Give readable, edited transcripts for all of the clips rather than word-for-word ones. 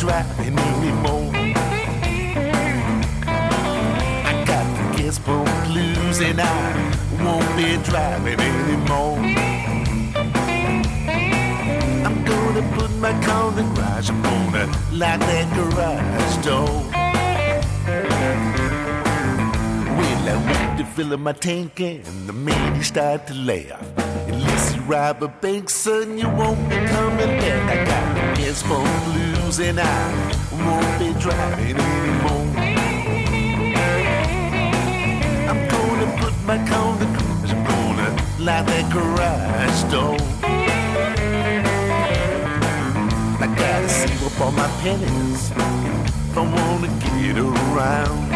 driving anymore. I got the gas pump blues and I won't be driving anymore. I'm gonna put my car in the garage. I'm gonna lock that garage door. Well, I went to fill up my tank and the man he started to laugh. Unless you rob a bank, son, you won't be coming back. I got the gas pump blues and I won't be driving anymore. I'm gonna put my car in the garage. I'm gonna lock that garage door. I gotta save up all my pennies if I wanna get around.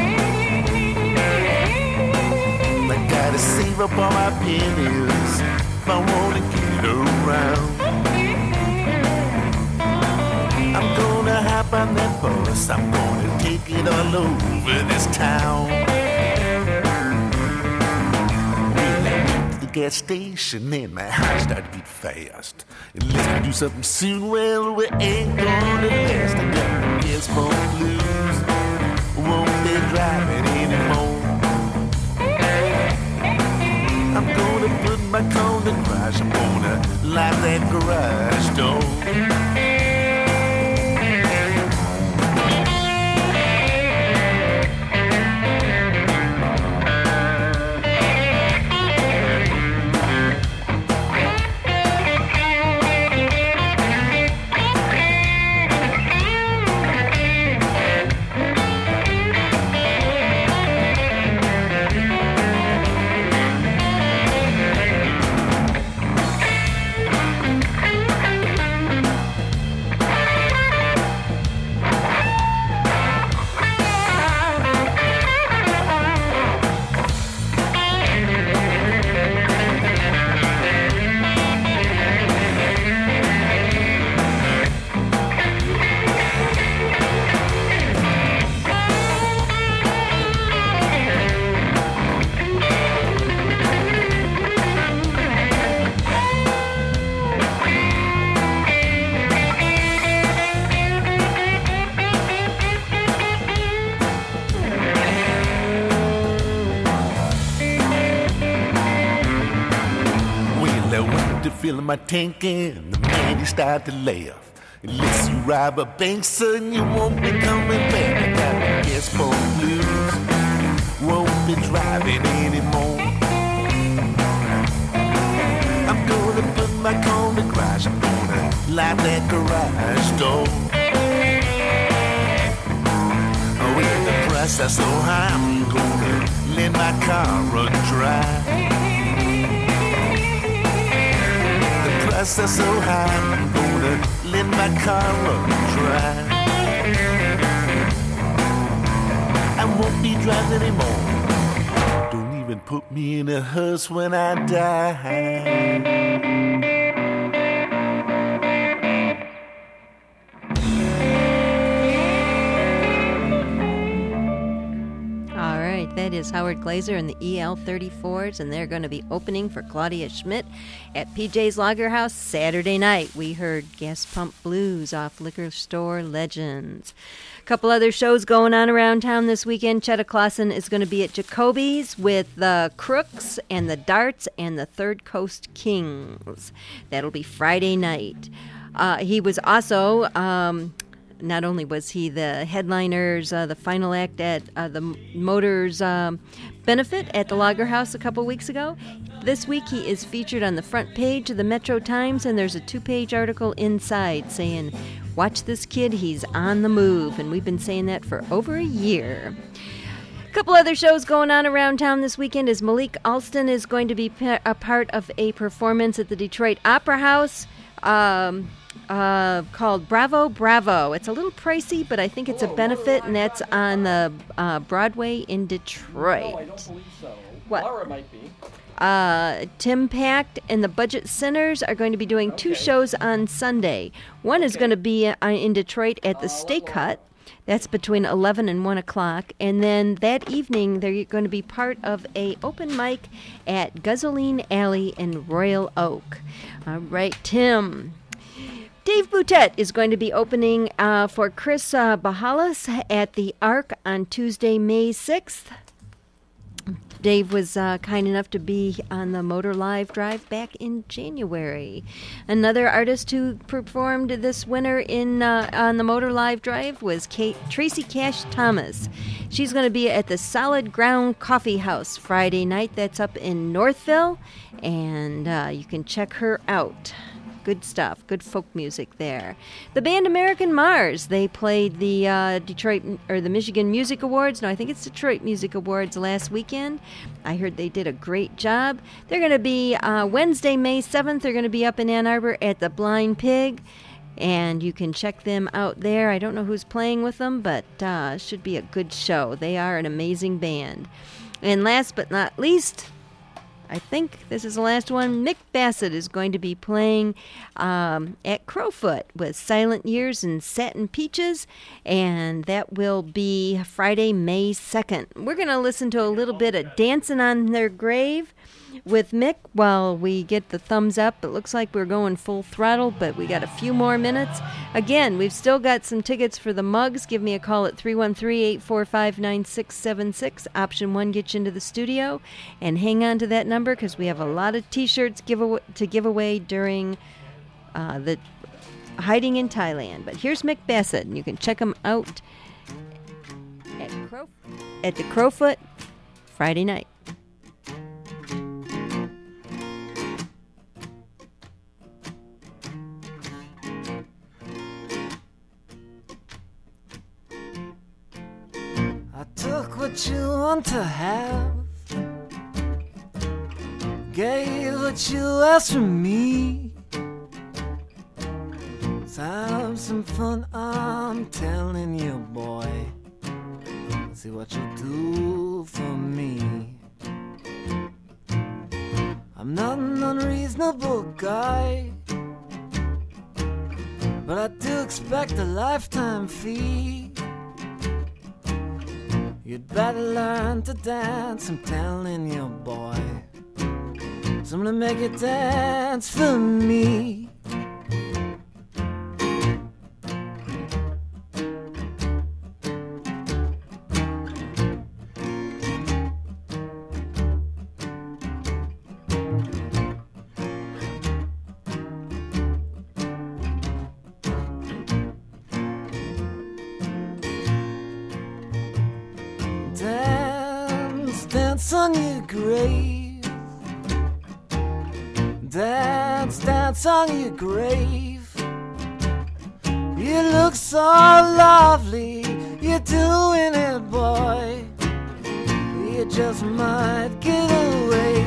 I gotta save up all my pennies if I wanna get around. I'm gonna hop on that bus, I'm gonna take it all over this town. Well, I went to the gas station and my heart started to beat fast. Unless we do something soon, well, we ain't gonna last. I got the gas pump blues, won't be driving anymore. I'm gonna put my car in the garage. I'm gonna lock that garage door. Filling my tank and the man he started to laugh. Unless you rob a bank, son, you won't be coming back. I got the gas pump blues, won't be driving anymore. I'm gonna put my car in the garage. I'm gonna lock that garage door. Oh, when the price is so high, I'm gonna let my car run dry. Price is so high, I'm gonna let my car run dry. I won't be driving anymore. Don't even put me in a hearse when I die. That is Howard Glazer and the EL34s, and they're going to be opening for Claudia Schmidt at PJ's Lager House Saturday night. We heard Gas Pump Blues off Liquor Store Legends. A couple other shows going on around town this weekend. Chetta Clausen is going to be at Jacoby's with the Crooks and the Darts and the Third Coast Kings. That'll be Friday night. He was also... not only was he the headliners, the final act at the Motors benefit at the Lager House a couple weeks ago, this week he is featured on the front page of the Metro Times, and there's a 2-page article inside saying, "Watch this kid, he's on the move," and we've been saying that for over a year. A couple other shows going on around town this weekend is Malik Alston is going to be a part of a performance at the Detroit Opera House. Called Bravo, Bravo. It's a little pricey, but I think it's a benefit, and that's on the Broadway in Detroit. No, I don't believe so. What? Laura might be. Tim Pact and the Budget Sinners are going to be doing 2 shows on Sunday. One is going to be in Detroit at the Steak Hut. That's between 11 and 1 o'clock. And then that evening, they're going to be part of a open mic at Guzzling Alley in Royal Oak. All right, Tim. Dave Boutet is going to be opening for Chris Bahalas at the Arc on Tuesday, May 6th. Dave was kind enough to be on the Motor Live Drive back in January. Another artist who performed this winter on the Motor Live Drive was Tracy Cash Thomas. She's going to be at the Solid Ground Coffee House Friday night. That's up in Northville, and you can check her out. Good stuff, good folk music there. The band American Mars, they played the the Michigan Music Awards. No, I think it's Detroit Music Awards last weekend. I heard they did a great job. They're going to be Wednesday, May 7th. They're going to be up in Ann Arbor at the Blind Pig, and you can check them out there. I don't know who's playing with them, but should be a good show. They are an amazing band. And last but not least, I think this is the last one. Mick Bassett is going to be playing at Crowfoot with Silent Years and Satin Peaches, and that will be Friday, May 2nd. We're going to listen to a little bit of Dancing on Their Grave with Mick while we get the thumbs up. It looks like we're going full throttle, but we got a few more minutes. Again, we've still got some tickets for the mugs. Give me a call at 313-845-9676. Option 1 gets you into the studio. And hang on to that number because we have a lot of T-shirts to give away during the Hiding in Thailand. But here's Mick Bassett, and you can check him out at the Crowfoot Friday night. I took what you want to have, gave what you asked from me. Let's have some fun, I'm telling you, boy. See what you do for me. I'm not an unreasonable guy, but I do expect a lifetime fee. You'd better learn to dance, I'm telling you, boy. So I'm gonna make you dance for me. Dance on your grave. Dance on your grave. You look so lovely, you're doing it, boy. You just might get away.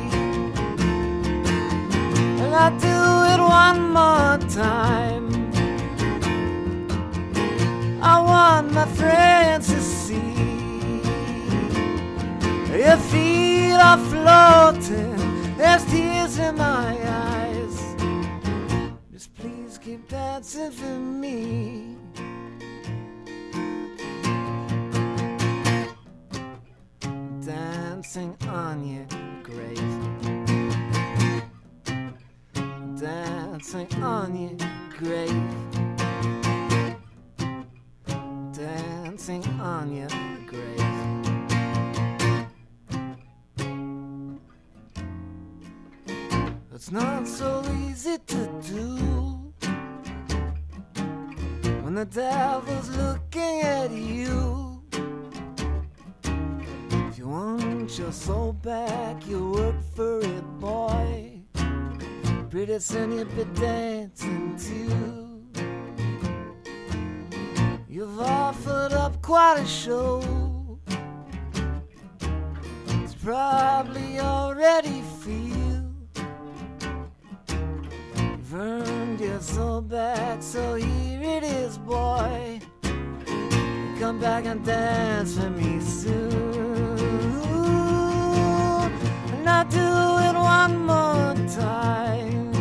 And I'll do it one more time. I want my friends to see your feet are floating, there's tears in my eyes. Just please keep dancing for me. Dancing on your grave. Dancing on your grave. Dancing on your grave. It's not so easy to do when the devil's looking at you. If you want your soul back, you work for it, boy. Pretty soon you'll be dancing too. You've offered up quite a show. It's probably already feel. Earned your soul back, so here it is, boy. Come back and dance for me soon. And I'll do it one more time.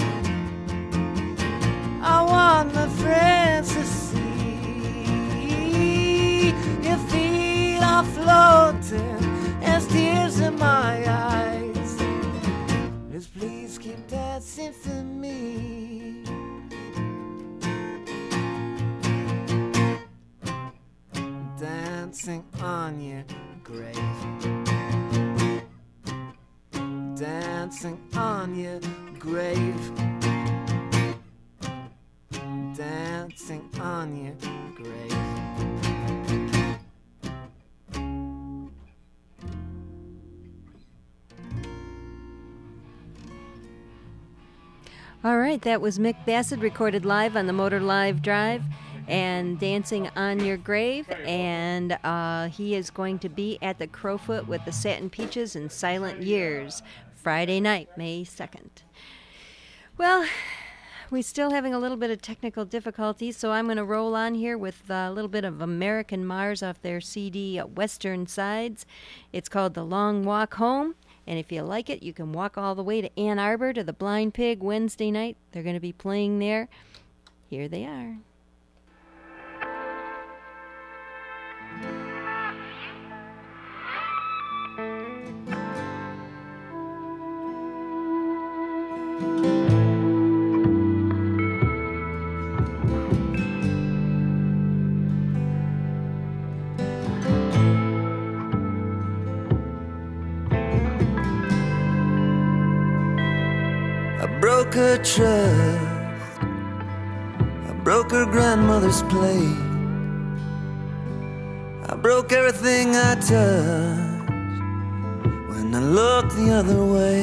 I want my friends to see your feet are floating, there's tears in my eyes. Just please keep dancing for me. dancing on your grave. Dancing on your grave. Dancing on your grave. All right, that was Mick Bassett recorded live on the Motor Live Drive and Dancing on Your Grave. And he is going to be at the Crowfoot with the Satin Peaches and Silent Years Friday night, May 2nd. Well, we're still having a little bit of technical difficulties, so I'm going to roll on here with a little bit of American Mars off their CD Western Sides. It's called The Long Walk Home. And if you like it, you can walk all the way to Ann Arbor to the Blind Pig Wednesday night. They're going to be playing there. Here they are. Broke her trust, I broke her grandmother's plate, I broke everything I touched when I looked the other way.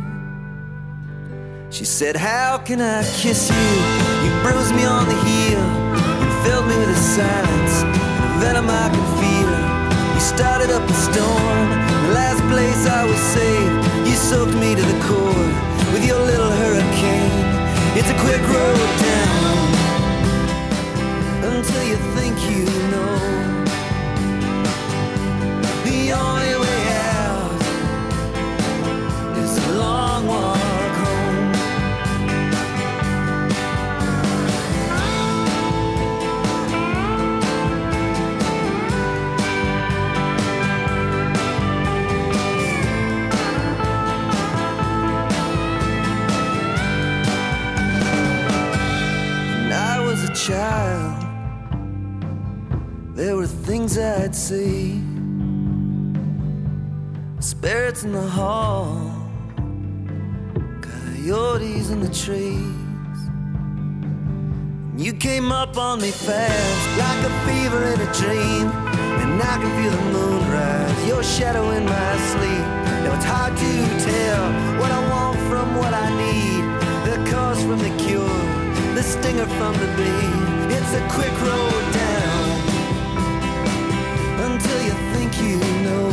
She said, how can I kiss you? You bruised me on the heel, you filled me with a silence, a venom I could feel. You started up a storm, the last place I was safe. You soaked me to the core with your little hurricane. It's a quick road down until you think you know the only way out is a long walk home. Child, there were things I'd see, spirits in the hall, coyotes in the trees. You came up on me fast, like a fever in a dream, and I can feel the moon rise, your shadow in my sleep. Now it's hard to tell what I want from what I need, the cause from the cure, the stinger from the bee. It's a quick road down until you think you know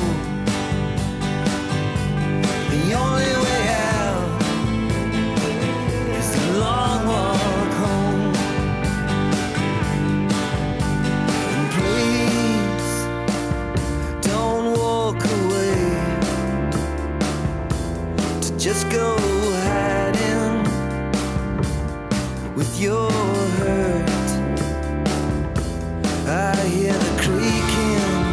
the only way out is a long walk home. And please don't walk away to just go hiding with your hurt. I hear the creaking.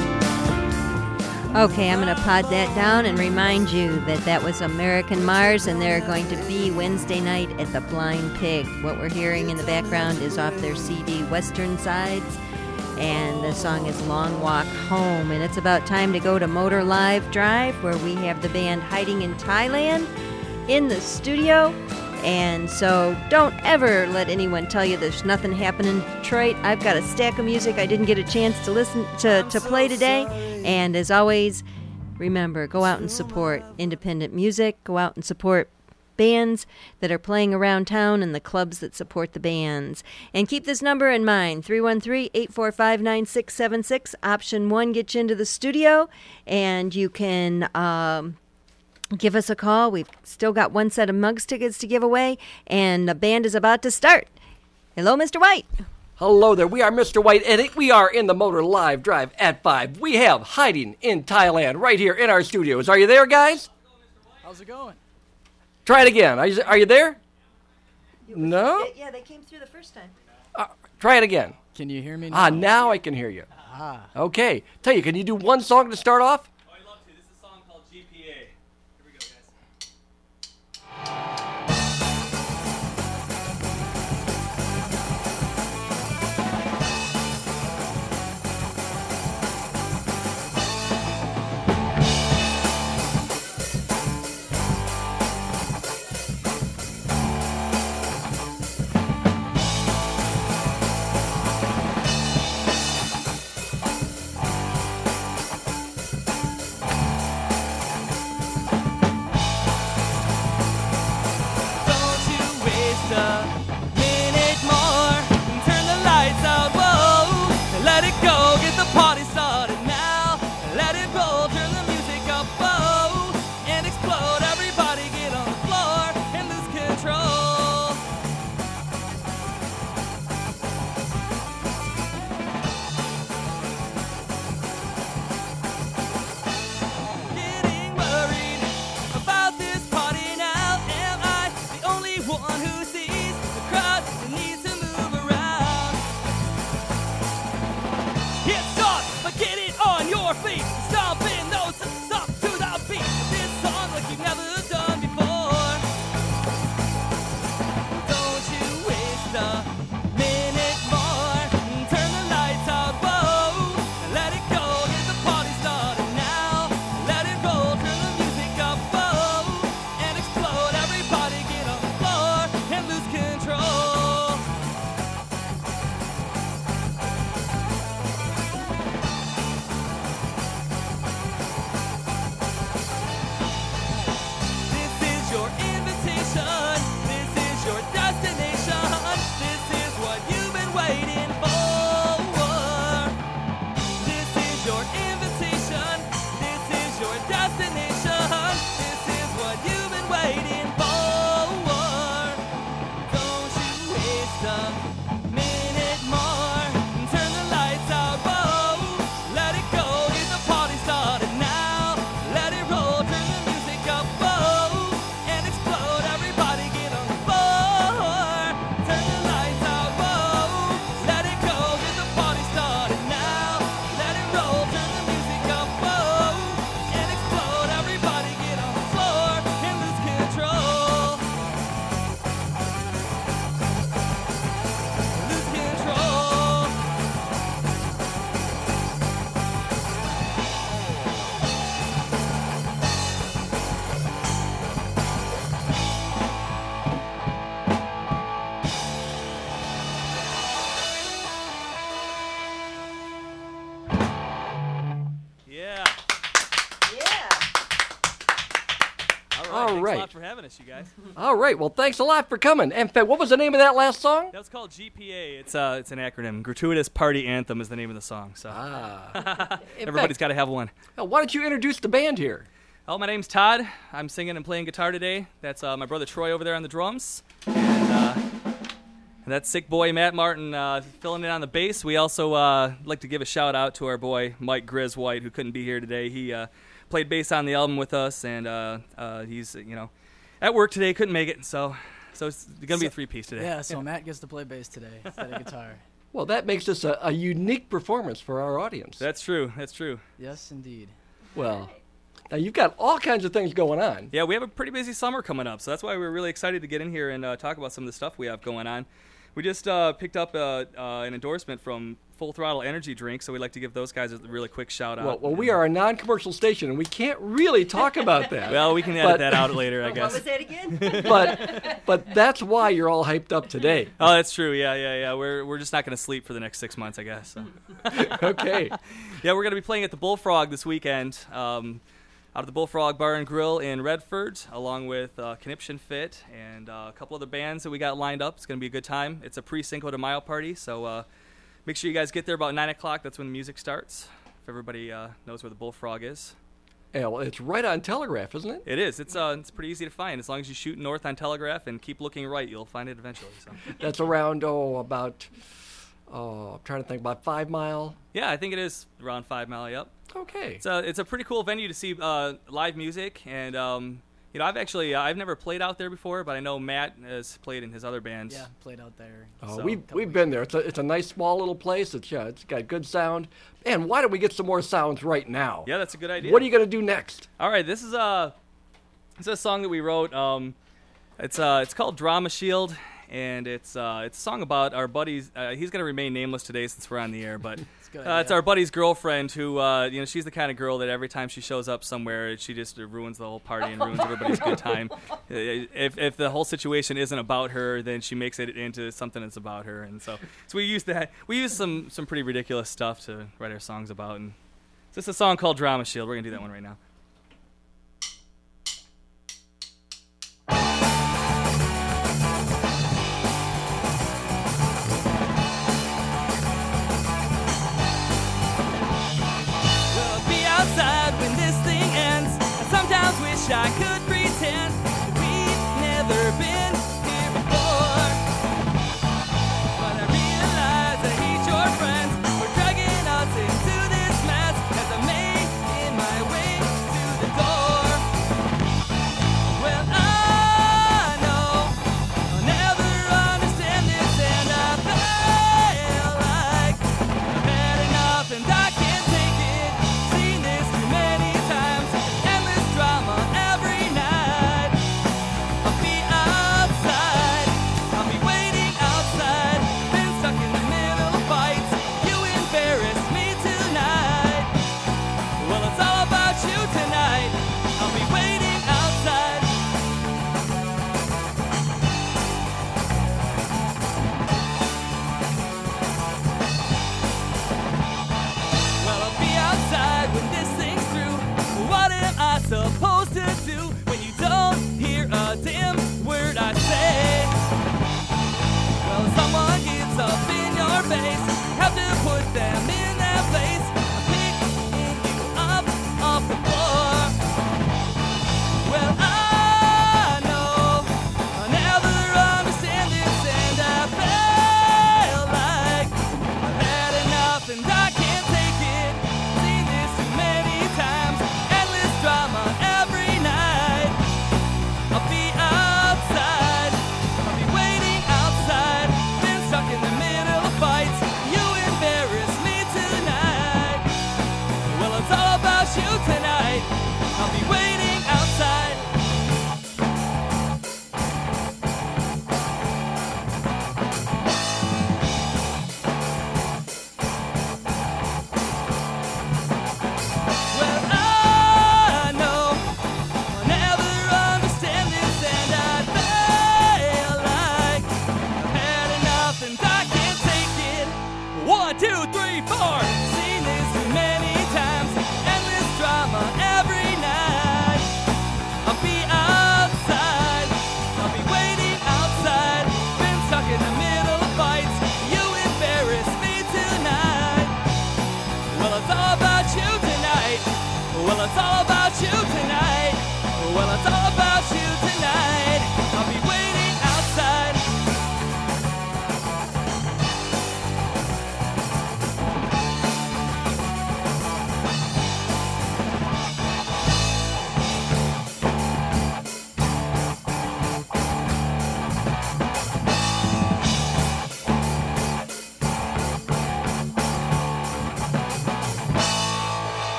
Okay, I'm going to pod that down and remind you that that was American Mars, and they're going to be Wednesday night at the Blind Pig. What we're hearing in the background is off their CD Western Sides, and the song is Long Walk Home. And it's about time to go to Motor Live Drive, where we have the band Hiding in Thailand in the studio. And so don't ever let anyone tell you there's nothing happening in Detroit. I've got a stack of music I didn't get a chance to listen to play today. And as always, remember, go out and support independent music. Go out and support bands that are playing around town and the clubs that support the bands. And keep this number in mind, 313-845-9676. Option 1 gets you into the studio, and you can give us a call. We've still got one set of Mugs tickets to give away, and the band is about to start. Hello, Mr. White. Hello there. We are Mr. White, and we are in the Motor Live Drive at 5. We have Hiding in Thailand right here in our studios. Are you there, guys? How's it going? Try it again. Are you there? No? Yeah, they came through the first time. Try it again. Can you hear me now? Now I can hear you. Ah. Okay. Tell you, can you do one song to start off? Oh, I'd love to. This is a song called GPA. Here we go, guys. a minute more. Turn the lights out, whoa. Let it go, get the party started now. Let it roll, turn the music up, whoa. And explode, everybody get on the floor and lose control. Getting worried about this party now. Am I the only one who sees the crowd that needs to move around? It's dark, but get it on your feet. Stomping those up to the beat. This song like you've never done before. Don't you waste a minute more. Turn the lights out, whoa. Let it go, get the party started now. Let it roll, turn the music up, whoa. And explode, everybody get on the floor and lose control. This is your invitation. This is your destination. This is what you've been waiting for. This is your invitation. This is your destination. This is what you've been waiting for. Don't you waste a minute more. Turn the lights out, whoa. Let it go, get the party started now. Let it roll, turn the music up, whoa. And explode, everybody get on the floor. Turn the lights out, whoa. Let it go, get the party started now. Let it roll, turn the music up, whoa. And explode, everybody get on the floor and lose control. Lose control. Yeah. Yeah. All Thanks right. a lot for having us, you guys. All right. Well, thanks a lot for coming. And what was the name of that last song? That was called GPA. It's an acronym. Gratuitous Party Anthem is the name of the song. So everybody's got to have one. Why don't you introduce the band here? Oh, my name's Todd. I'm singing and playing guitar today. That's my brother Troy over there on the drums. And that's sick boy Matt Martin filling in on the bass. We also like to give a shout out to our boy Mike Grizz White, who couldn't be here today. He played bass on the album with us, and he's at work today, couldn't make it. So it's gonna be a three-piece today. Yeah, so Matt gets to play bass today instead of guitar. Well, that makes this a unique performance for our audience. That's true. That's true. Yes, indeed. Well, now you've got all kinds of things going on. Yeah, we have a pretty busy summer coming up, so that's why we're really excited to get in here and talk about some of the stuff we have going on. We just picked up an endorsement from Full Throttle Energy Drink, so we'd like to give those guys a really quick shout out. Well, we are a non-commercial station, and we can't really talk about that. Well, we can edit that out later, I guess. What was that again? But that's why you're all hyped up today. Oh, that's true. Yeah. We're just not going to sleep for the next 6 months, I guess. So. Okay. Yeah, we're going to be playing at the Bullfrog this weekend. Out of the Bullfrog Bar and Grill in Redford, along with Conniption Fit and a couple other bands that we got lined up. It's going to be a good time. It's a pre-Cinco de Mayo party, so make sure you guys get there about 9 o'clock. That's when the music starts, if everybody knows where the Bullfrog is. Yeah, well, it's right on Telegraph, isn't it? It is. It's pretty easy to find. As long as you shoot north on Telegraph and keep looking right, you'll find it eventually. So. That's around, I'm trying to think, about 5 Mile. Yeah, I think it is around 5 Mile, yep. Okay. It's a pretty cool venue to see live music, and I've never played out there before, but I know Matt has played in his other bands. Yeah, played out there. So, we've been there. It's a nice small little place. It's got good sound. And why don't we get some more sounds right now? Yeah, that's a good idea. What are you going to do next? All right, this is a song that we wrote. It's called Drama Shield, and it's a song about our buddies. He's going to remain nameless today since we're on the air, but it's our buddy's girlfriend who, she's the kind of girl that every time she shows up somewhere, she just ruins the whole party and ruins everybody's good time. If the whole situation isn't about her, then she makes it into something that's about her, and so we use that. We use some pretty ridiculous stuff to write our songs about, and it's just a song called Drama Shield. We're gonna do that one right now.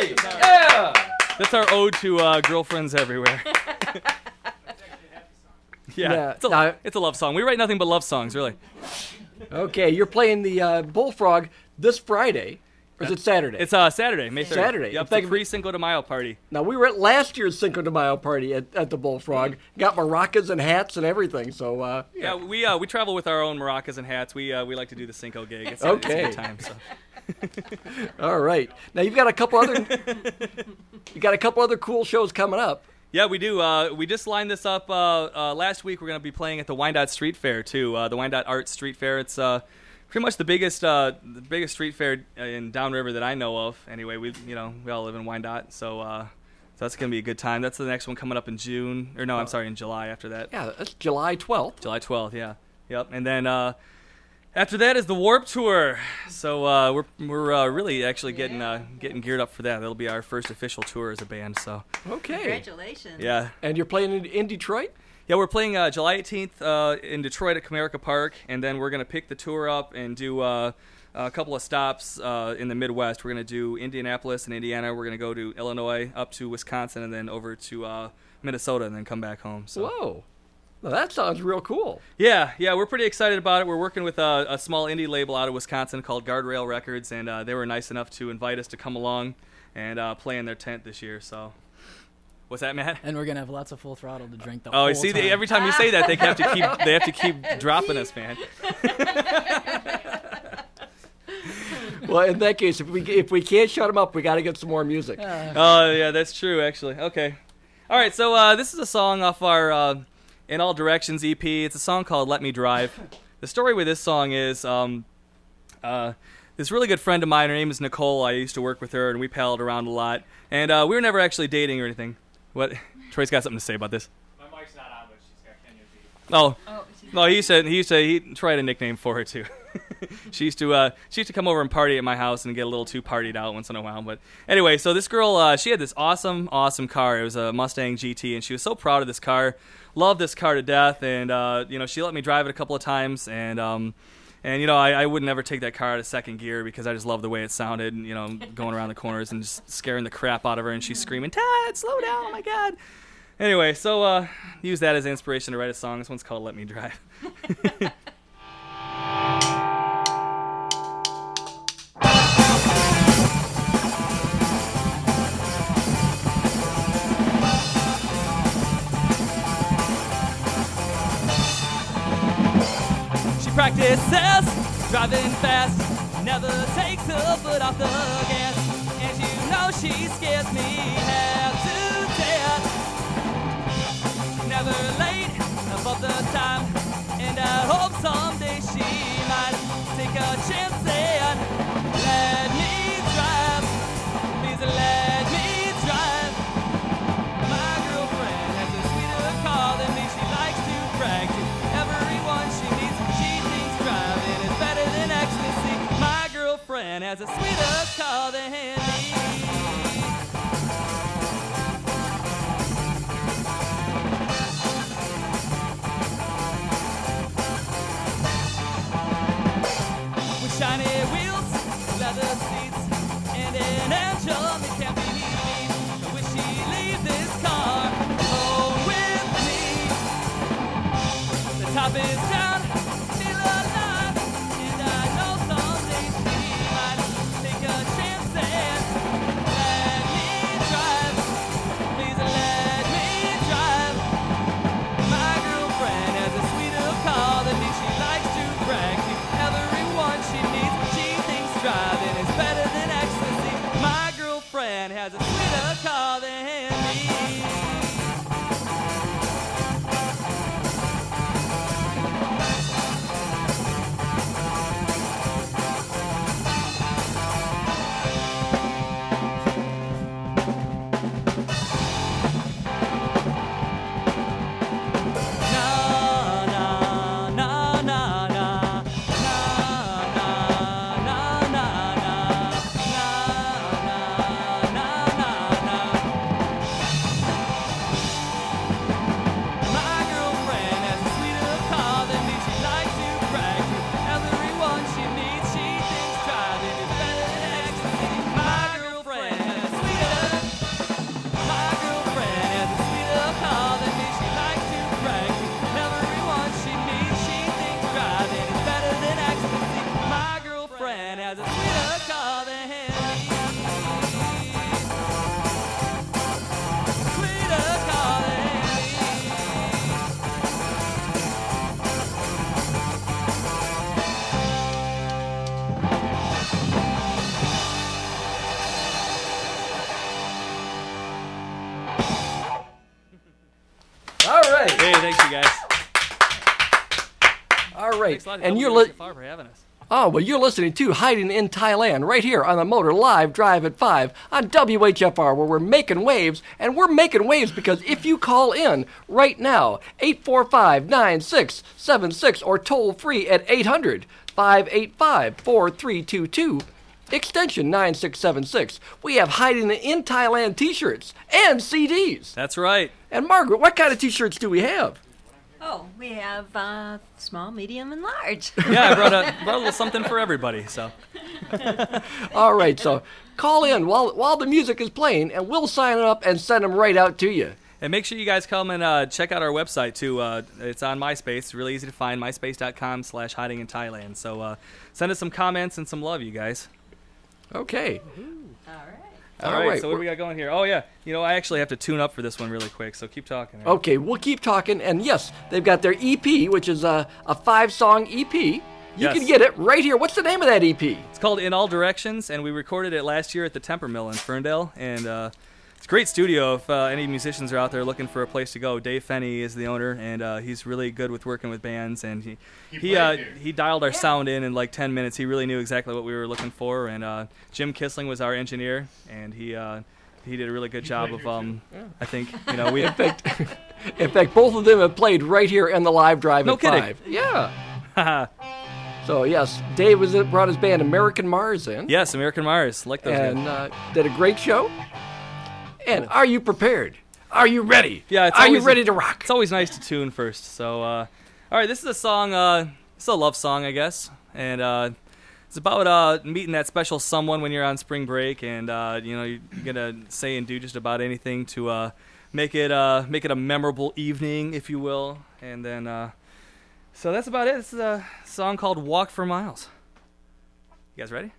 right. Yeah. That's our ode to girlfriends everywhere. Yeah. It's a love song. We write nothing but love songs, really. Okay, you're playing the Bullfrog this Friday. Or is it Saturday? It's Saturday, May 3rd. Saturday. Yep, the pre-Cinco de Mayo party. Now, we were at last year's Cinco de Mayo party at the Bullfrog. Got maracas and hats and everything. So yeah, we travel with our own maracas and hats. We like to do the Cinco gig. It's okay. It's a good time. So. All right. Now you've got a couple other cool shows coming up. Yeah, we do. We just lined this up last week. We're going to be playing at the Wyandotte Street Fair too. The Wyandotte Arts Street Fair. It's pretty much the biggest street fair in Downriver that I know of. Anyway, we all live in Wyandotte, so that's going to be a good time. That's the next one coming up in June, or no, I'm sorry, in July. After that. Yeah, that's July 12th. July 12th. Yeah. Yep. And then after that is the Warp Tour. So we're really actually getting geared up for that. That'll be our first official tour as a band. So. Okay. Congratulations. Yeah. And you're playing in Detroit? Yeah, we're playing July 18th in Detroit at Comerica Park, and then we're going to pick the tour up and do a couple of stops in the Midwest. We're going to do Indianapolis and Indiana. We're going to go to Illinois, up to Wisconsin, and then over to Minnesota, and then come back home. So. Whoa. Well, that sounds real cool. Yeah, we're pretty excited about it. We're working with a small indie label out of Wisconsin called Guardrail Records, and they were nice enough to invite us to come along and play in their tent this year, so... What's that, Matt? And we're gonna have lots of Full Throttle to drink the whole whole see, time. Every time you say that, they have to keep dropping us, man. Well, in that case, if we can't shut them up, we got to get some more music. Oh, yeah, that's true, actually. Okay. All right, so this is a song off our In All Directions EP. It's a song called Let Me Drive. The story with this song is this really good friend of mine, her name is Nicole. I used to work with her, and we palled around a lot. And we were never actually dating or anything. What? Troy's got something to say about this. My mic's not on, but she's got Kenya V. No, he tried a nickname for her too. she used to come over and party at my house and get a little too partied out once in a while. But anyway, so this girl, she had this awesome car. It was a Mustang GT, and she was so proud of this car, loved this car to death, and she let me drive it a couple of times, and I would never take that car out of second gear because I just loved the way it sounded, and, going around the corners and just scaring the crap out of her, and she's screaming, "Todd, slow down, oh my God." Anyway, so use that as inspiration to write a song. This one's called Let Me Drive. She practices driving fast, never takes her foot off the gas, and she scares me half to death. Never late above the time, and I hope someday she might take a chance and let me drive. Please let me drive. My girlfriend has a sweeter car than me. She likes to brag to everyone she meets. She thinks driving is better than ecstasy. My girlfriend has a sweeter car than me. Shiny wheels, leather seats, and an angel that can't be beat. I wish she'd leave this car home with me. The top is down, feel alive, and I know someday she might take a chance and let me drive. Please let me drive. My girlfriend has a sweeter car than me. She likes to brag to everyone she meets. She thinks driving is better than ecstasy. My girlfriend has a sweeter car than me. you guys. All right. Thanks a lot, And you're WHFR for having us. Oh, well, you're listening to Hiding in Thailand right here on the Motor Live Drive at 5 on WHFR, where we're making waves. And we're making waves because if you call in right now, 845-9676, or toll free at 800-585-4322, extension 9676, we have Hiding in Thailand t-shirts and CDs. That's right. And Margaret, what kind of t-shirts do we have? Oh, we have small, medium, and large. Yeah, I brought a little something for everybody. So. All right, so call in while the music is playing, and we'll sign up and send them right out to you. And make sure you guys come and check out our website, too. It's on MySpace. It's really easy to find, myspace.com/hiding in Thailand. So send us some comments and some love, you guys. Okay. All right, so what do we got going here? Oh, yeah. I actually have to tune up for this one really quick, so keep talking. Right? Okay, we'll keep talking. And yes, they've got their EP, which is a 5-song EP. You can get it right here. What's the name of that EP? It's called In All Directions, and we recorded it last year at the Temper Mill in Ferndale. And it's a great studio if any musicians are out there looking for a place to go. Dave Fenney is the owner, and he's really good with working with bands. And he dialed our sound in like 10 minutes. He really knew exactly what we were looking for. And Jim Kissling was our engineer, and he did a really good job of I think we. In fact, both of them have played right here in the Live Drive at 5. Yeah. So yes, Dave brought his band American Mars in. Yes, American Mars, like those. And did a great show. And are you prepared? Are you ready? Yeah. Are you ready to rock? It's always nice to tune first. So, all right, this is a song. It's a love song, I guess, and it's about meeting that special someone when you're on spring break, and you're gonna say and do just about anything to make it a memorable evening, if you will. And then, so that's about it. This is a song called "Walk for Miles." You guys ready?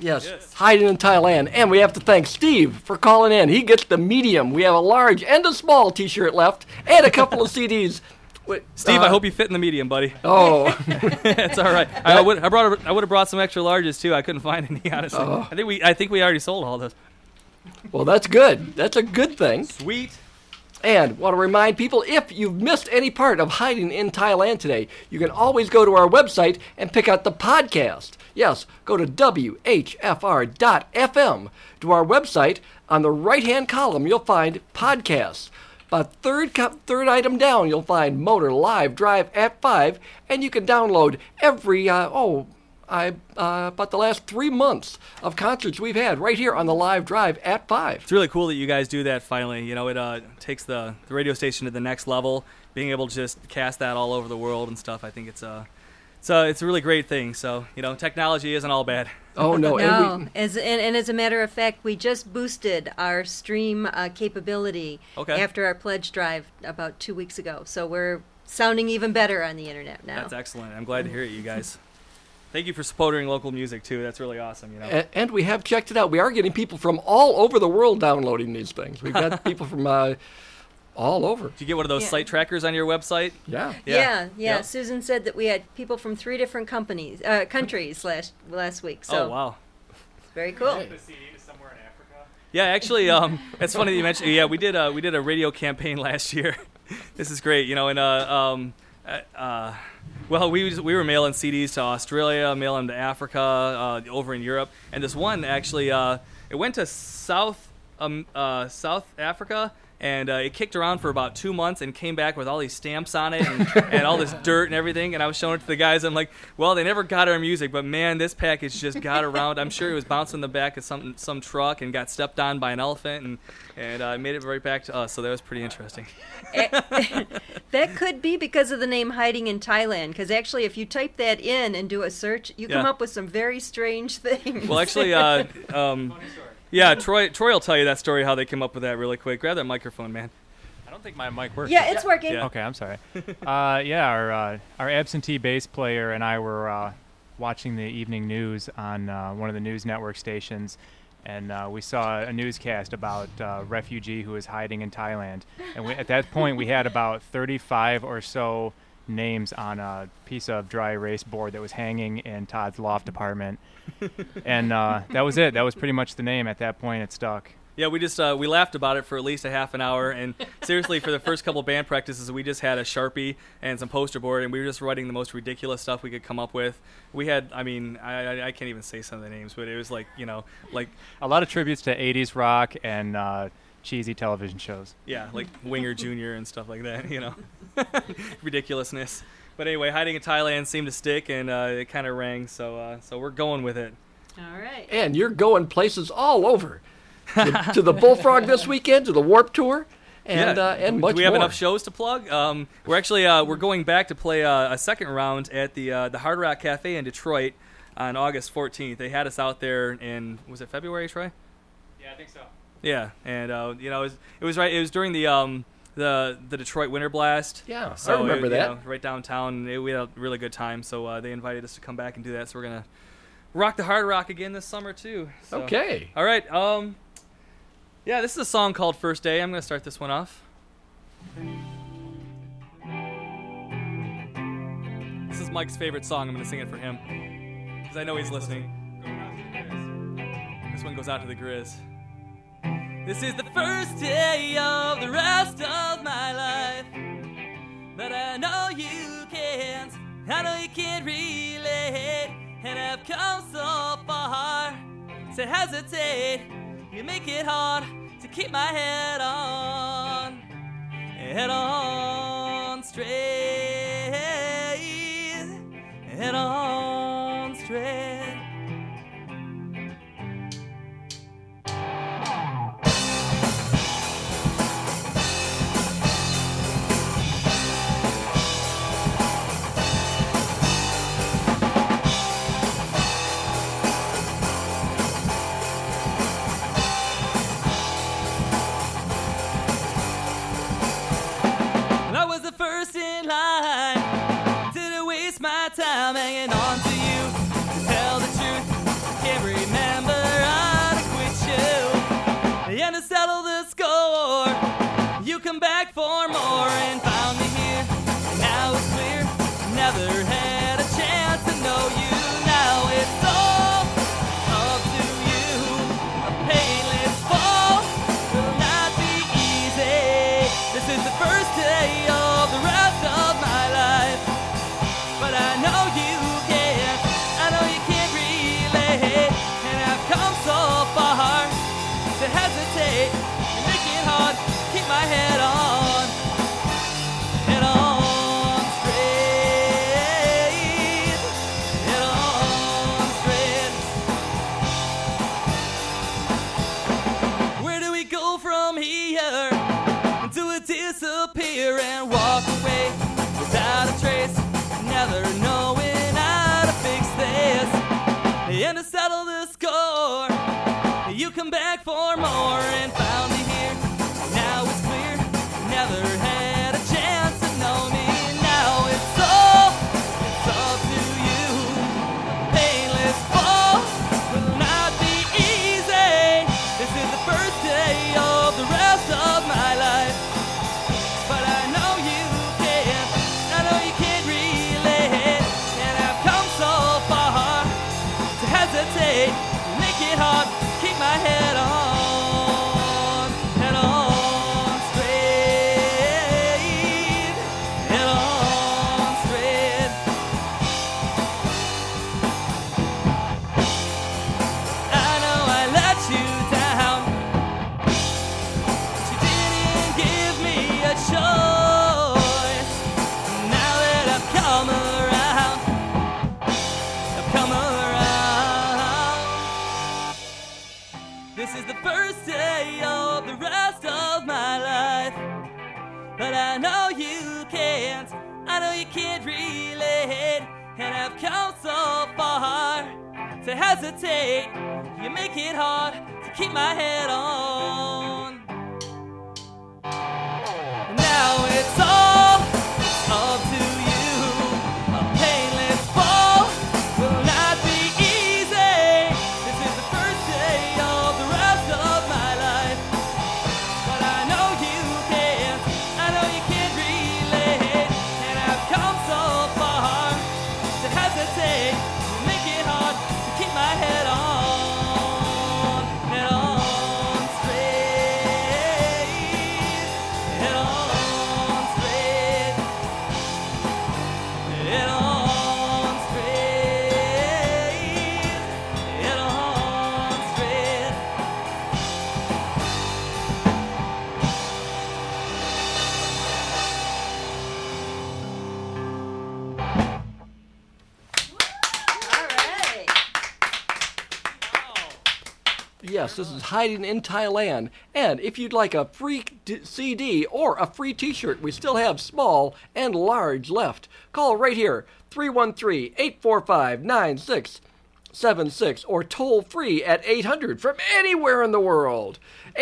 Yes, hiding in Thailand. And we have to thank Steve for calling in. He gets the medium. We have a large and a small T-shirt left and a couple of CDs. Wait, Steve, I hope you fit in the medium, buddy. Oh, It's all right. I would have brought some extra larges too. I couldn't find any, honestly. Oh. I think we already sold all those. well, that's good. That's a good thing. Sweet. And want to remind people, if you've missed any part of Hiding in Thailand today, you can always go to our website and pick out the podcast. Yes, go to WHFR.FM. To our website, on the right-hand column, you'll find podcasts. About third item down, you'll find Motor Live Drive at 5, and you can download every, about the last 3 months of concerts we've had right here on the Live Drive at 5. It's really cool that you guys do that finally. You know, it takes the radio station to the next level, being able to just cast that all over the world and stuff. I think it's a really great thing. So, you know, technology isn't all bad. Oh, no. No, as a matter of fact, we just boosted our stream capability after our pledge drive about 2 weeks ago. So we're sounding even better on the internet now. That's excellent. I'm glad to hear it, you guys. Thank you for supporting local music, too. That's really awesome, you know. And we have checked it out. We are getting people from all over the world downloading these things. We've got people from all over. Did you get one of those site trackers on your website? Yeah. Yeah. Susan said that we had people from 3 different countries last week. So Oh, wow. very cool. The CD is somewhere in Africa. Yeah, actually, it's funny that you mentioned. Yeah, we did a radio campaign last year. This is great, you know. And well, we were mailing CDs to Australia, mailing them to Africa, over in Europe, and this one actually it went to South Africa. And it kicked around for about 2 months and came back with all these stamps on it and all this dirt and everything. And I was showing it to the guys. I'm like, well, they never got our music, but man, this package just got around. I'm sure it was bouncing in the back of some truck and got stepped on by an elephant and made it right back to us. So that was pretty interesting. That could be because of the name Hiding in Thailand, because actually if you type that in and do a search, you come up with some very strange things. Well, actually, yeah, Troy will tell you that story, how they came up with that really quick. Grab that microphone, man. I don't think my mic works. Yeah, it's working. Yeah. Okay, I'm sorry. Our absentee bass player and I were watching the evening news on one of the news network stations, and we saw a newscast about a refugee who was hiding in Thailand. And at that point, we had about 35 or so names on a piece of dry erase board that was hanging in Todd's loft apartment. And that was it. That was pretty much the name. At that point, it stuck. Yeah, we just we laughed about it for at least a half an hour, and seriously, for the first couple band practices, we just had a Sharpie and some poster board, and we were just writing the most ridiculous stuff we could come up with. We had, I mean, I can't even say some of the names, but it was like, you know, like a lot of tributes to 80s rock and cheesy television shows. Yeah, like Winger Jr. and stuff like that, you know. Ridiculousness. But anyway, Hiding in Thailand seemed to stick, and it kind of rang, so we're going with it. All right. And you're going places all over. To the Bullfrog this weekend, to the Warped Tour, and much more. Do we have enough shows to plug? We're actually we're going back to play a second round at the Hard Rock Cafe in Detroit on August 14th. They had us out there in, was it February, Troy? Yeah, I think so. Yeah, and you know, it was right. It was during the Detroit Winter Blast. Yeah, so I remember that. You know, right downtown. We had a really good time. So they invited us to come back and do that. So we're gonna rock the Hard Rock again this summer too. So. Okay. All right. Yeah, this is a song called First Day. I'm gonna start this one off. This is Mike's favorite song. I'm gonna sing it for him because I know he's listening. This one goes out to the Grizz. This is the first day of the rest of my life, but I know you can't. I know you can't relate, and I've come so far to hesitate. You make it hard to keep my head on straight, head on straight. First in line, didn't waste my time hanging on to you to tell settle the score. You come back for more and found me here. Now it's clear, never had a chance to know me. Now it's up to you. Painless fall will not be easy. This is the first day of the rest of my life. But I know you can't, I know you can't relate. And I've come so far to hesitate, make it hard, keep my head on straight, head on straight. I know I let you down, but you didn't give me a choice. Now that I've come around, this is the first day of the rest of my life. But I know you can't, I know you can't relate. And I've come so far to hesitate. You make it hard to keep my head on. Now it's all up to you. A painless fall will not be easy. This is the first day of the rest of my life. But I know you can't, I know you can't relate. And I've come so far to hesitate. You make it hard to keep my head on straight, head on straight, head on straight, head on straight. All right. Yes, this is Hiding in Thailand. And if you'd like a free CD or a free t-shirt, we still have small and large left. Call right here, 313-845-9676, or toll free at 800 from anywhere in the world.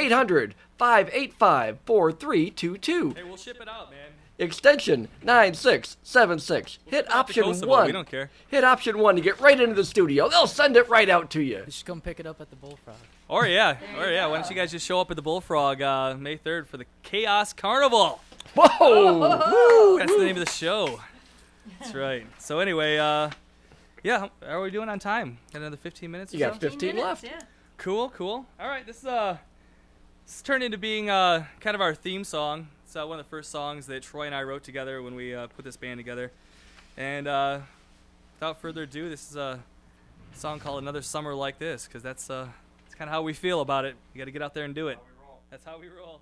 800-585-4322. Hey, we'll ship it out, man. Extension 9676. Hit Stop the option Kosovo, 1. we don't care. Hit option 1 to get right into the studio. They'll send it right out to you. You should come pick it up at the Bullfrog. Or yeah. Why don't you guys just show up at the Bullfrog May 3rd for the Chaos Carnival? Whoa! That's the name of the show. That's right. So anyway, yeah, how are we doing on time? Got another 15 minutes or You got so? 15 left. Yeah. Cool. All right, this turned into being kind of our theme song. It's one of the first songs that Troy and I wrote together when we put this band together. And without further ado, this is a song called Another Summer Like This, because that's kind of how we feel about it. You got to get out there and do it. That's how we roll.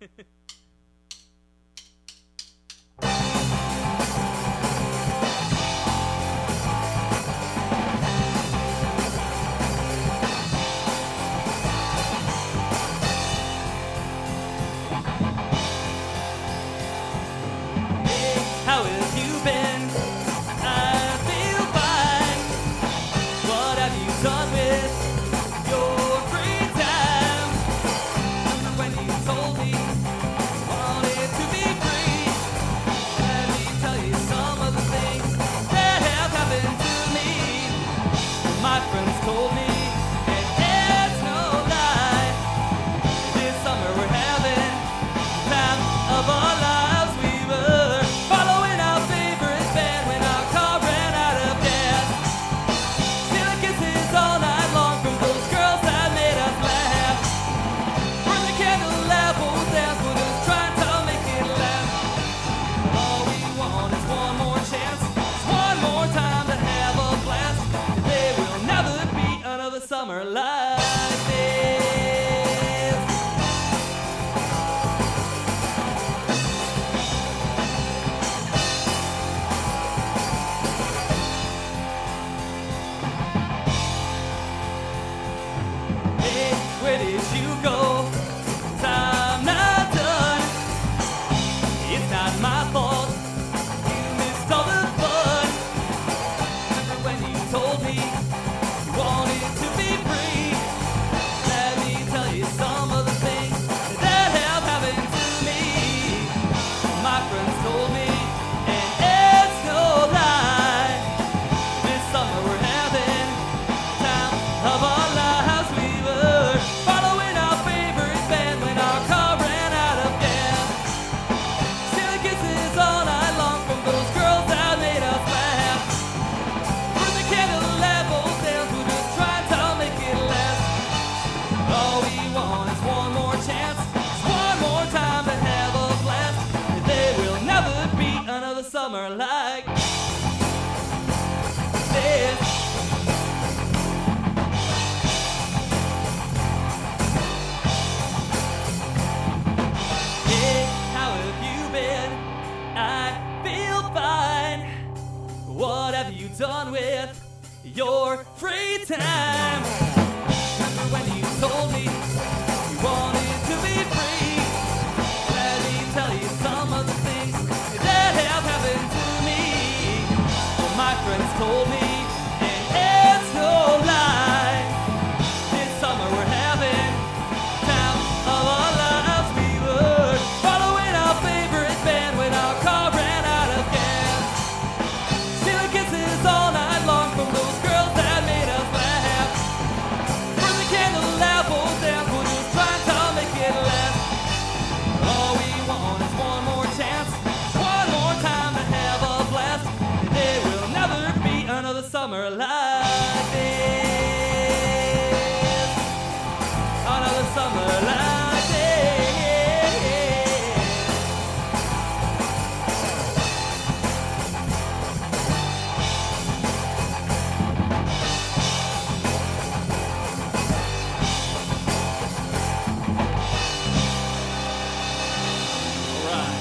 How have you been? I feel fine. What have you done with your free time? Remember when you told me you wanted to be free? Let me tell you some of the things that have happened to me. My friends told me, and it's no lie, this summer we're having the time of our lives. We were following our favorite band when our car ran out of gas. Stealing kisses all night long from those girls that made us laugh. Burn the candle, apple dance, we're just trying to make it last. All we want is one more chance, just one more time to have a blast. There will never be another summer like this. Hey, where did you go? 'Cause I'm not done. It's not my fault. You missed all the fun. Remember when you told me you wanted time. Remember when you told me you wanted to be free? Let me tell you some of the things that have happened to me. Well, my friends told me, and it's no lie, this summer we're having time of our lives. We were following our favorite band when our car ran out of gas. Stealing kisses all night long from those girls that made us laugh. Burn the candle out, both down, we're just trying to make it last. All we want is one more chance, one more time to have a blast. And there will never be another summer like this. Another summer like this. All right.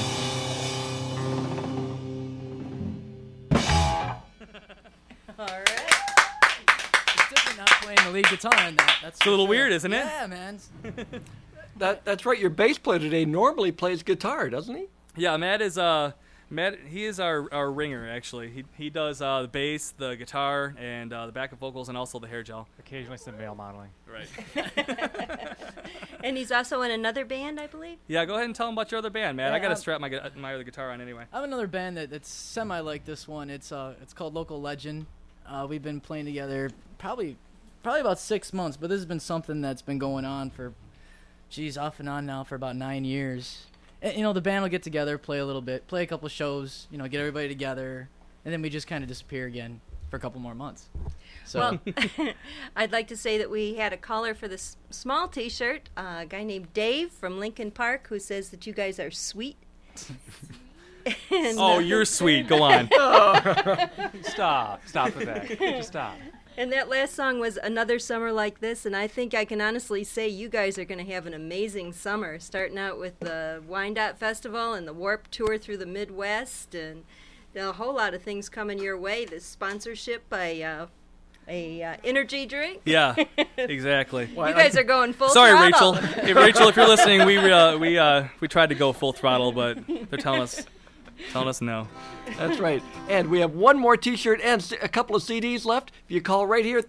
All right. It's different not playing the lead guitar on that. That's It's a little weird, isn't it? Yeah, man. That's right. Your bass player today normally plays guitar, doesn't he? Yeah, Matt is he is our ringer actually. He does the bass, the guitar, and the backup vocals, and also the hair gel. Occasionally some male modeling. Right. And he's also in another band, I believe. Yeah, go ahead and tell him about your other band, man. Yeah, I gotta strap my other guitar on anyway. I have another band that's semi like this one. It's called Local Legend. We've been playing together probably about 6 months, but this has been something that's been going on for, off and on now for about 9 years. And, the band will get together, play a little bit, play a couple shows, get everybody together, and then we just kind of disappear again for a couple more months. So Well, I'd like to say that we had a caller for this small T-shirt, a guy named Dave from Lincoln Park, who says that you guys are sweet. And, Oh, you're sweet. Go on. Stop with that. Just stop. And that last song was Another Summer Like This, and I think I can honestly say you guys are going to have an amazing summer, starting out with the Wyandotte Festival and the Warp Tour through the Midwest, and a whole lot of things coming your way. This sponsorship by a energy drink. Yeah, exactly. You guys are going full Sorry, throttle. Rachel. Hey, Rachel, if you're listening, we tried to go full throttle, but they're telling us no. That's right. And we have one more T-shirt and a couple of CDs left. If you call right here,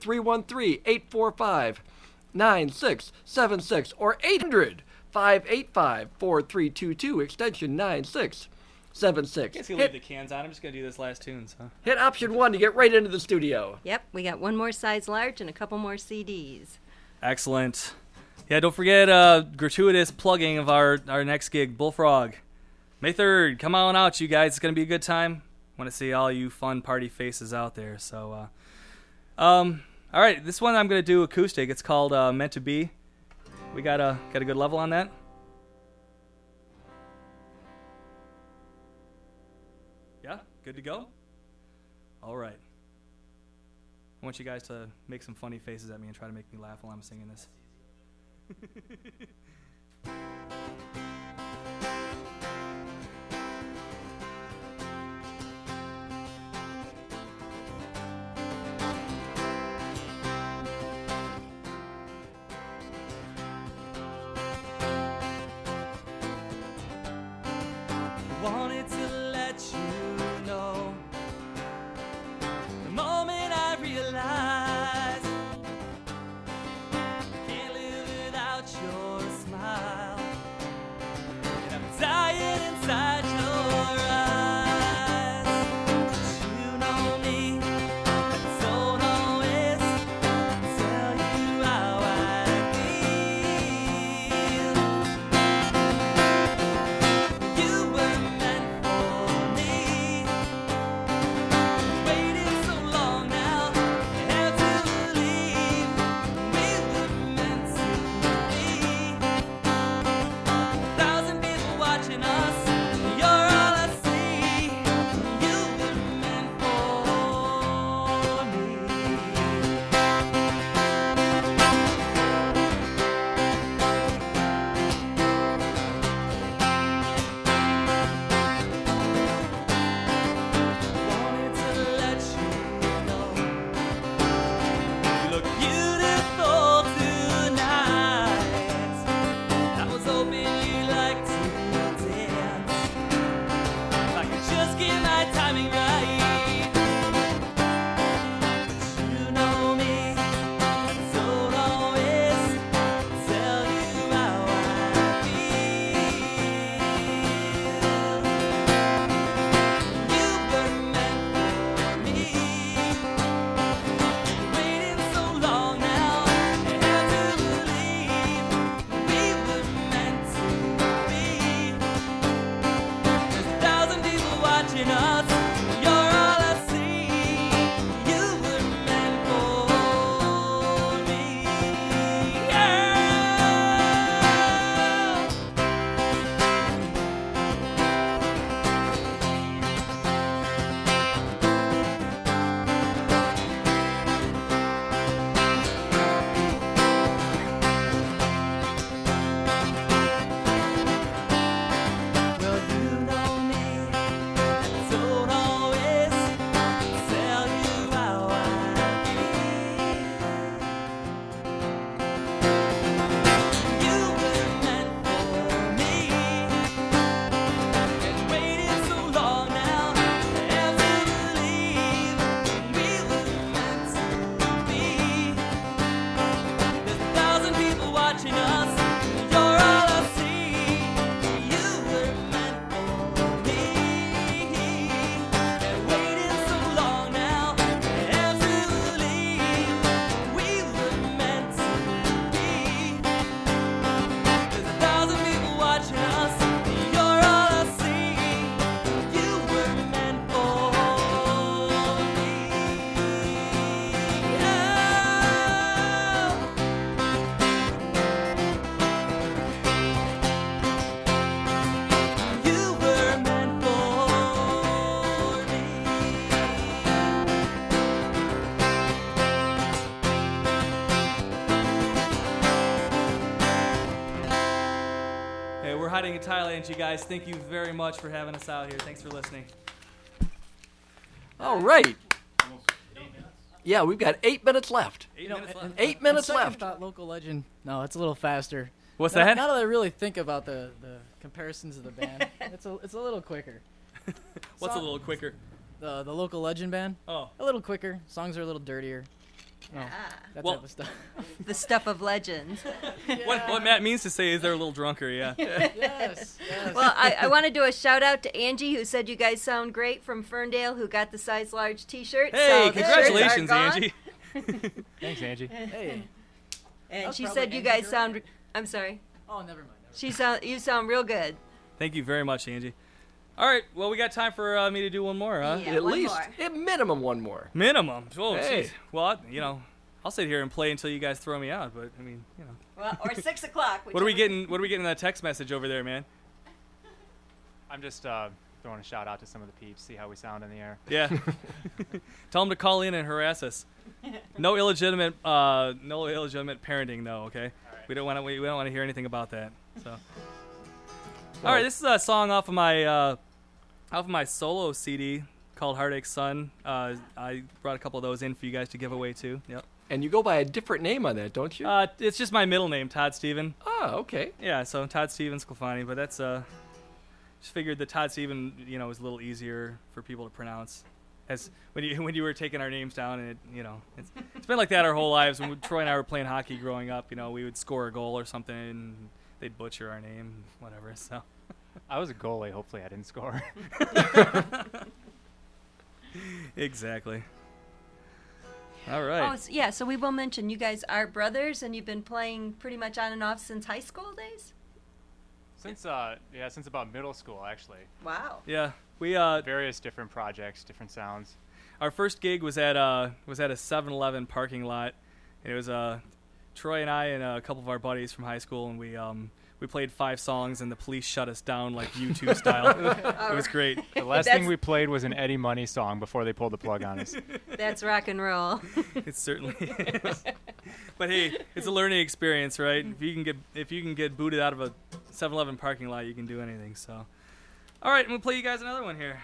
313-845-9676 or 800-585-4322, extension 9676. Guess you leave the cans on. I'm just gonna do this last tune. So. Hit option 1 to get right into the studio. Yep, we got one more size large and a couple more CDs. Excellent. Yeah, don't forget gratuitous plugging of our next gig, Bullfrog. May 3rd, come on out, you guys. It's going to be a good time. Want to see all you fun party faces out there. So, all right, this one I'm going to do acoustic. It's called Meant to Be. We got a good level on that? Yeah, good to go? All right. I want you guys to make some funny faces at me and try to make me laugh while I'm singing this. Wanted to let you know the moment I realized can't live without your smile. Hiding in Thailand, you guys. Thank you very much for having us out here. Thanks for listening. All right. Yeah, we've got 8 minutes left. 8 minutes left. 8 minutes Second left. thought, Local Legend. No, it's a little faster. What's now, that? Now that I really think about the comparisons of the band, it's a little quicker. What's a little quicker? The Local Legend band. Oh. A little quicker. Songs are a little dirtier. Oh, that Well- type of stuff. The stuff of legends. What Matt means to say is they're a little drunker, yeah. Yes. Well, I want to do a shout out to Angie, who said you guys sound great, from Ferndale, who got the size large T-shirt. Hey, So the shirts are congratulations, gone. Angie. Thanks, Angie. Hey. And That's she probably said you Angie guys Direct. sound. I'm sorry. Oh, never mind. You sound real good. Thank you very much, Angie. All right, well, we got time for me to do one more, huh? Yeah, At one least, more. at minimum, one more. Minimum. Oh, Hey. jeez. Well, I'll sit here and play until you guys throw me out, but, I mean, Well, or 6 o'clock. What are we whichever. getting? What are we getting in that text message over there, man? I'm just throwing a shout out to some of the peeps, see how we sound in the air. Yeah. Tell them to call in and harass us. No illegitimate parenting, though. Okay. We don't want to hear anything about that. So. All right, this is a song off of my solo CD called Heartache Sun. I brought a couple of those in for you guys to give away too. Yep. And you go by a different name on that, don't you? It's just my middle name, Todd Steven. Oh, okay. Yeah, so Todd Steven Sclafani, but that's just figured that Todd Steven, is a little easier for people to pronounce. As when you were taking our names down, and it's been like that our whole lives. When Troy and I were playing hockey growing up, we would score a goal or something, and they'd butcher our name, whatever. So I was a goalie. Hopefully, I didn't score. exactly. All right. Oh, yeah. So we will mention you guys are brothers, and you've been playing pretty much on and off since high school days. Since about middle school, actually. Wow. Yeah, we Various different projects, different sounds. our first gig was at a 7-Eleven parking lot, and it was Troy and I and a couple of our buddies from high school, and we played 5 songs, and the police shut us down like U2 style. It was great. The last thing we played was an Eddie Money song before they pulled the plug on us. That's rock and roll. It certainly is. But hey, it's a learning experience, right? If you can get booted out of a 7-Eleven parking lot, you can do anything. So, all right, I'm gonna play you guys another one here.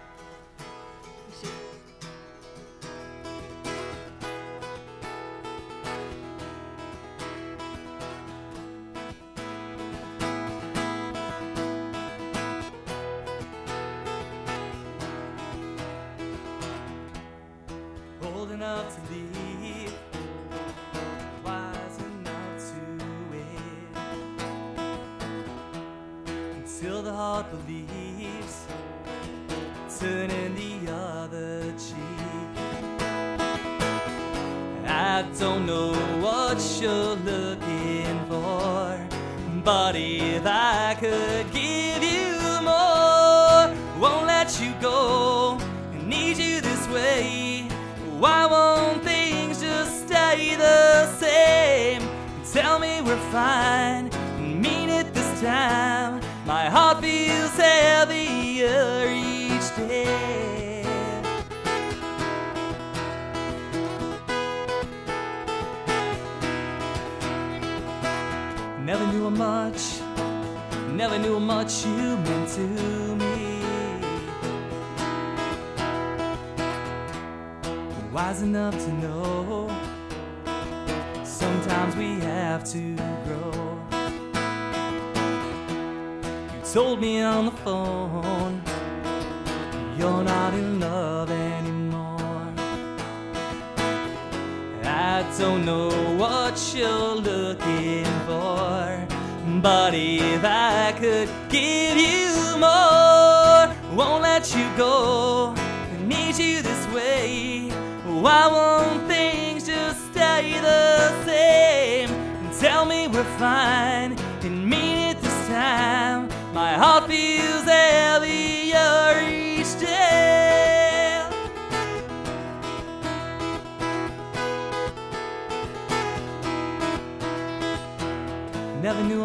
Old enough to leave, wise enough to wait, until the heart believes, turning the other cheek. I don't know what you're looking for, but if I could give you more, won't let you go, I need you this way. Why won't things just stay the same? Tell me we're fine, and mean it this time. My heart feels heavier each day. Never knew how much you meant to me. Wise enough to know sometimes we have to grow. You told me on the phone you're not in love anymore. I don't know what you're looking for, but if I could give you more, won't let you go, I need you this way. Why won't things just stay the same? Tell me we're fine, and mean it this time. My heart feels heavier each day. Never knew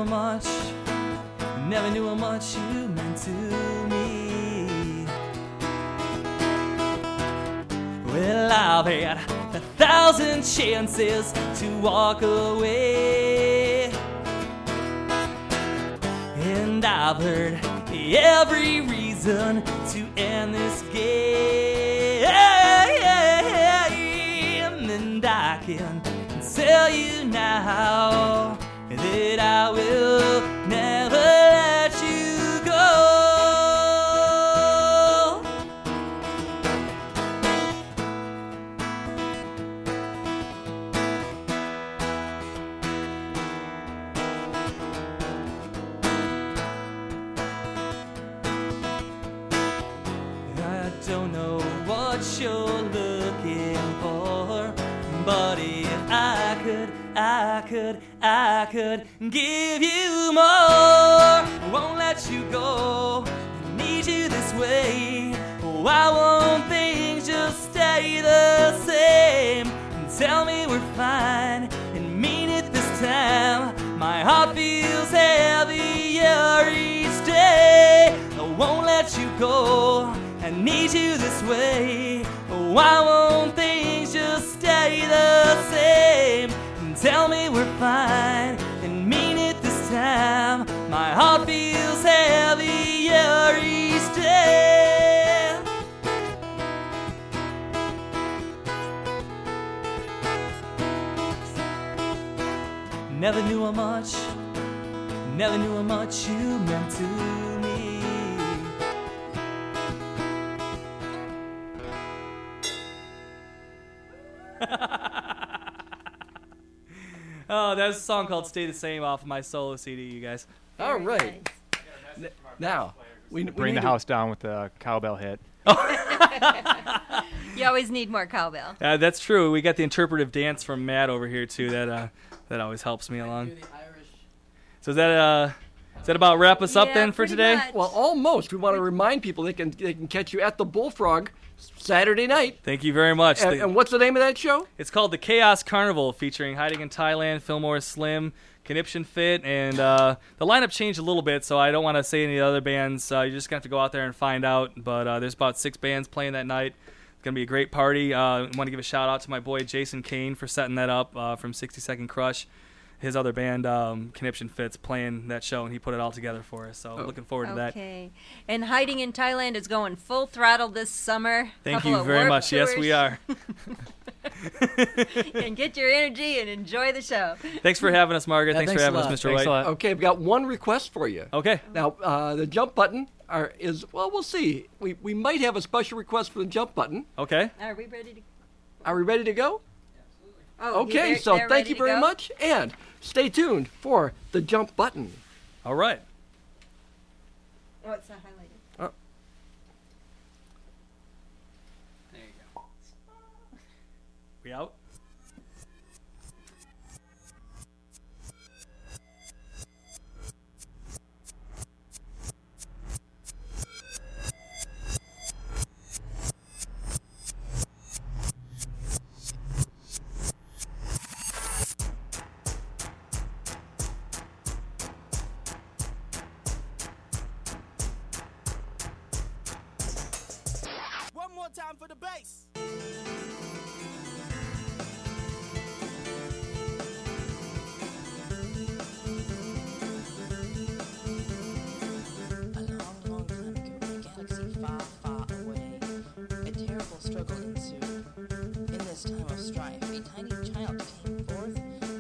how much you meant to me. Well, I've had 1,000 chances to walk away, And I've heard every reason to end this game. And I can tell you now that I will never let you go. I don't know what you're looking for, but if I could give you more. Won't let you go, need you this way. Why won't things just stay the same? Tell me we're fine and mean it this time. My heart feels heavier each day. I won't let you go, I need you this way. Why won't things just stay the same? Tell me we're fine and mean it this time. My heart feels heavier each day. Never knew how much you meant to me. Oh, that's a song called "Stay the Same" off of my solo CD, you guys. All right. Now, we Bring need the to- house down with the cowbell hit. You always need more cowbell. That's true. We got the interpretive dance from Matt over here too. That always helps me along. So is that about wrap us up Yeah, then for pretty today? much. Well, almost. We want to remind people they can catch you at the Bullfrog Saturday night. Thank you very much. And what's the name of that show? It's called the Chaos Carnival, featuring Hiding in Thailand, Fillmore Slim, Conniption Fit, and the lineup changed a little bit, so I don't want to say any of the other bands. You're just going to have to go out there and find out. But there's about 6 bands playing that night. It's going to be a great party. I want to give a shout-out to my boy Jason Kane for setting that up from 60 Second Crush. His other band, Conniption Fit's playing that show, and he put it all together for us. So looking forward to that. Okay. And Hiding in Thailand is going full throttle this summer. Thank Couple you of very Warped much. Yes, we tours. are. And get your energy and enjoy the show. Thanks for having us, Margaret. Yeah, thanks for thanks a having us, lot. Mr. Thanks White. a lot. Okay, I've got one request for you. Okay. Now, the jump button is, well, we'll see. We might have a special request for the jump button. Okay. Are we ready to? Are we ready to go? Oh, Okay, so they're thank ready you to very go? much, and stay tuned for the jump button. All right. Oh, it's not highlighted. There you go. We out? One more time for the bass. A long, long time ago, in a galaxy far, far away, a terrible struggle ensued. In this time of strife,